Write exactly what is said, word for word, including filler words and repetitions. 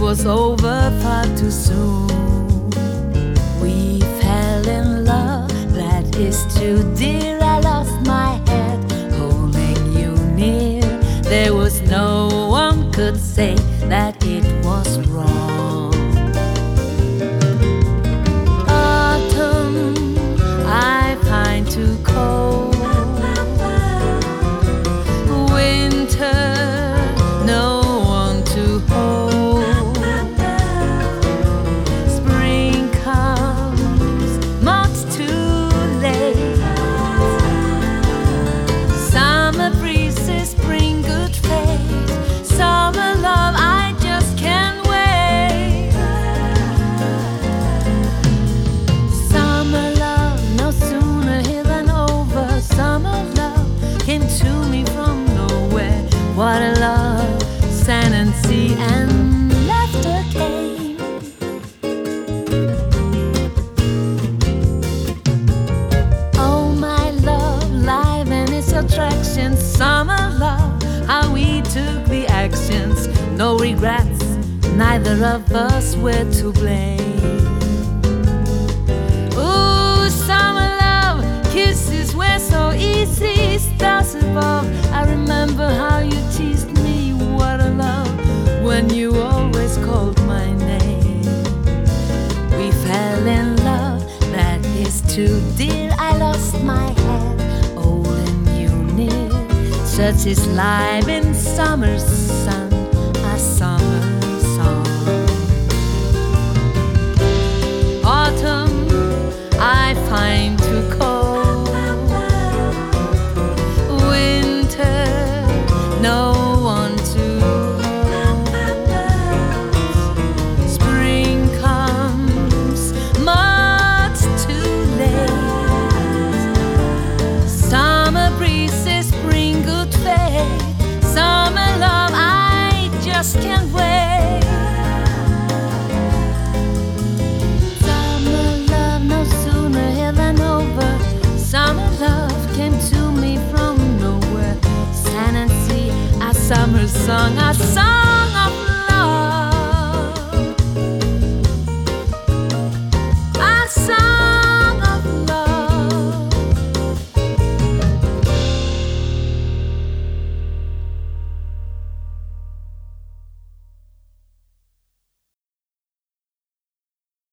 was over far too soon. We fell in love, that is true, dear. I lost my head holding you near. There was no one could say that it was wrong. Autumn I find too cold. Winter no one to hold. Spring comes much too late. Summer breezes bring good fate. Summer love, I just can't wait. Summer love, no sooner here than over. Summer love came to me from nowhere. What a love, sand and sea and laughter came. Oh my love, life and its attraction. Summer love, how we took the actions. No regrets, neither of us were to blame. Ooh, summer love, kisses were so easy. Stars above, I remember how you teased me. What a love, when you always called my name. We fell in love, that is true, dear. I lost my head holding you near. Such is life in summer sun, a summer song. Autumn I find too cold. Winter no one to hold. Spring comes much too late. Summer breezes bring good fate. Summer love, I just can't wait. Summer love, no sooner here than over. Summer love came to me from nowhere. Sand and sea, a summer song, a song.